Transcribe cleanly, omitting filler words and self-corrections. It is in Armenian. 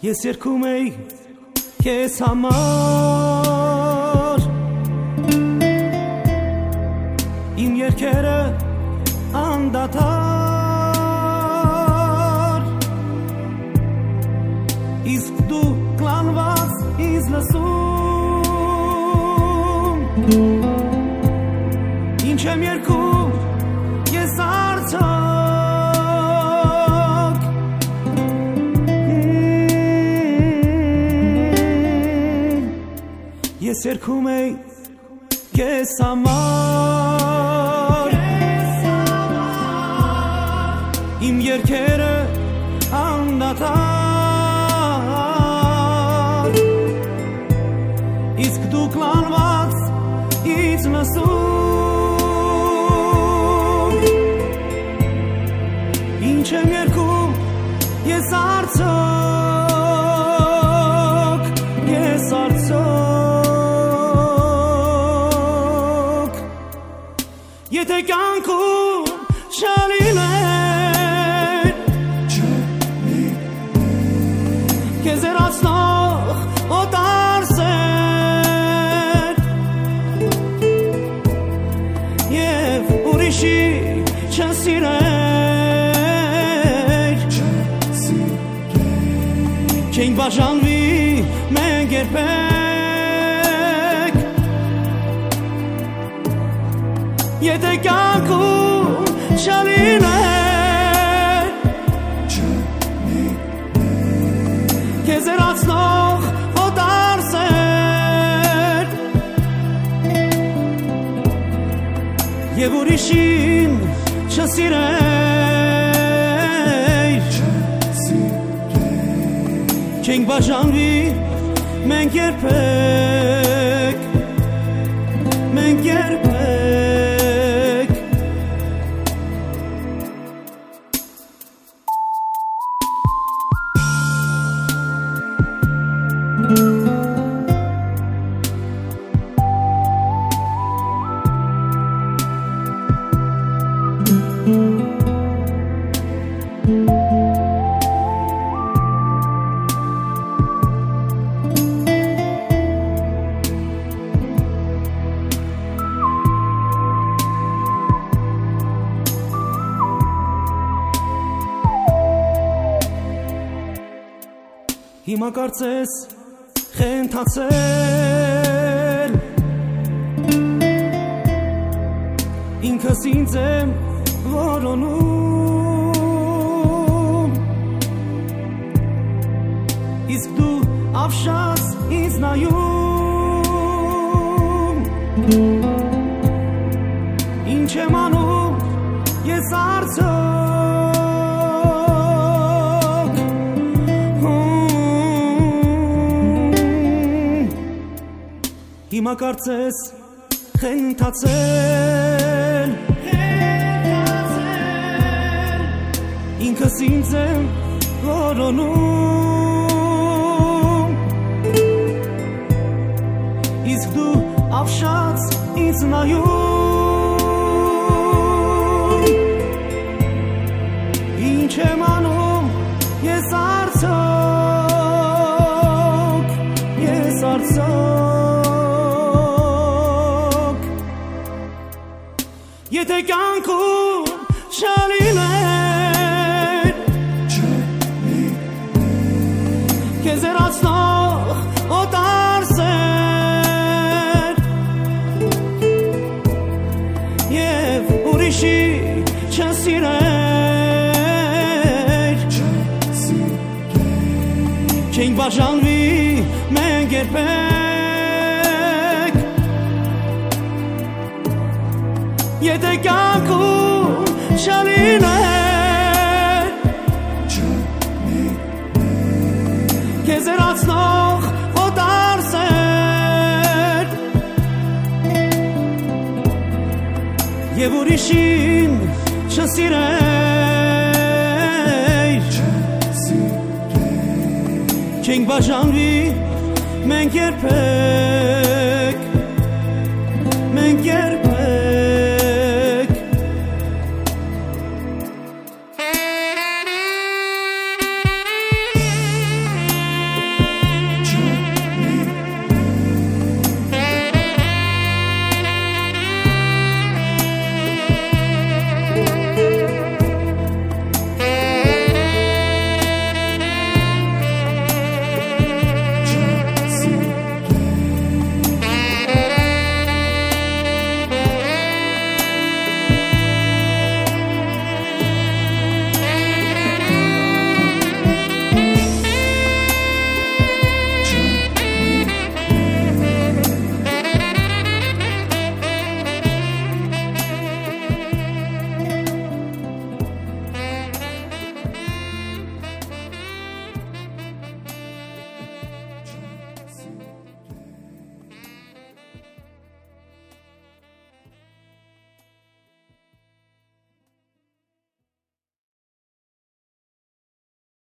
Ես երգում էի քեզ համար Իմ երգերը անդադար Իսկ դու կլանված ինձ լսում Ինչ եմ երգում ես արցակ Ես երգում էի քեզ համար Իմ երգերը անդադար Իսկ դու կլանված ինձ լսում Ինչ եմ երգում ես արցակ Եթե կյանքում չլիներ Քեզ երացնող օտար սեր Եվ ուրիշի չսիրեր Չենք բաժանվի մենք երբեք Եթե կյանքում չլիներ Քեզ երացնող օտար սեր Եվ ուրիշին չսիրեր Չենք բաժանվի մենք երբեք Մենք երբեք Հիմա կարծես խենթացել Ինքս ինձ եմ որոնում Իսկ դու ավշաս ինձ նայում Ինչ եմ անում ես արցակ Հիմա կարծես խենթացել Ինքս ինձ եմ որոնում Իսկ դու ավշաց ինձ նայում Ինչ եմ անում ես արցակ Եթե կյանքում չլիներ Քեզ երացնող օտար սեր Եվ ուրիշի չսիրեր Չենք բաժանվի մենք երբեք Եթե կյանքում չլիներ Քեզ երացնող օտար սեր Եվ ուրիշին չսիրեր Չենք բաժանվի մենք երբեք Մենք երբեք